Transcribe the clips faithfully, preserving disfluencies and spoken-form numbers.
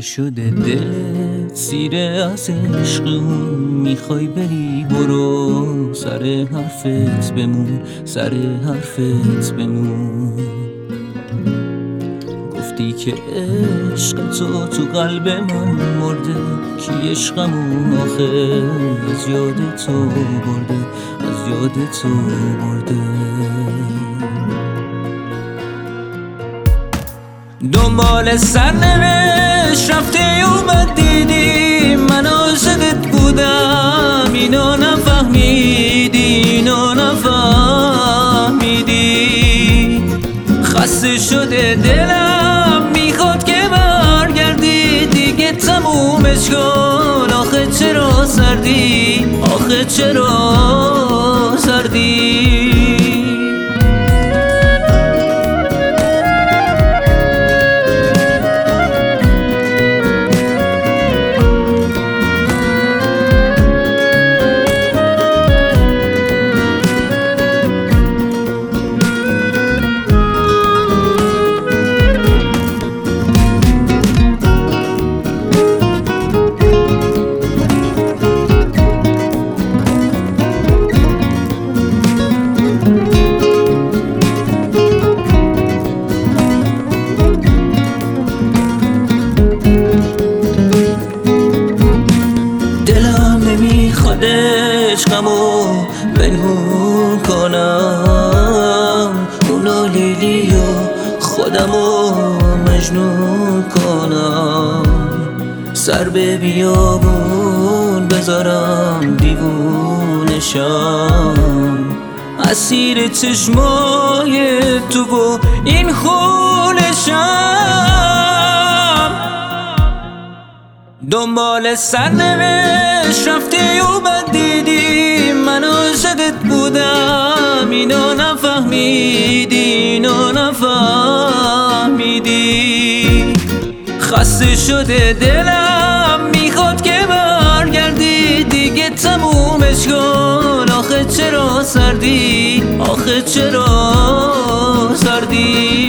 شده دلت سیره از عشق اون، میخوای بری برو سر حرفت بمون، سر حرفت بمون. گفتی که عشق تو تو قلب من مرده، کی عشقمو آخه از یاد تو برده، از یاد تو برده. دنبال سرنوشت رفتی اومد دیدی من عاشقت بودم، اینو نفهمیدی، اینو نفهمیدی. خسته شده دلم میخواد که برگردی، دیگه تمومش کن. آخه چرا سردی، آخه چرا سردی. عشقمو پنهون کنم، اونا لیلی و خودمو مجنون کنم. سر به بیابون بذارم دیوونشم، اسیر چشمای تو و این خونشم. دنبال سرنوشت رفتی اومد دیدی من عاشقت بودم، اینو نفهمیدی، اینو نفهمیدی. خسته شده دلم میخواد که برگردی، دیگه تمومش کن. آخه چرا سردی، آخه چرا سردی.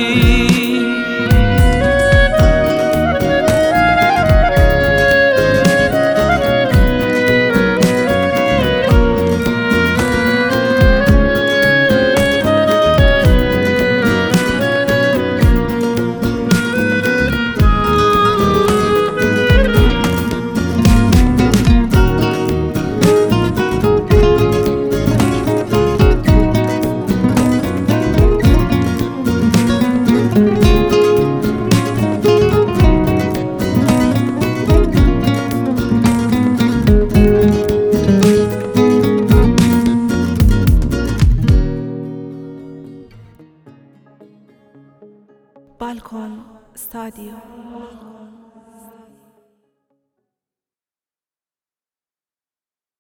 بالکن استادیو.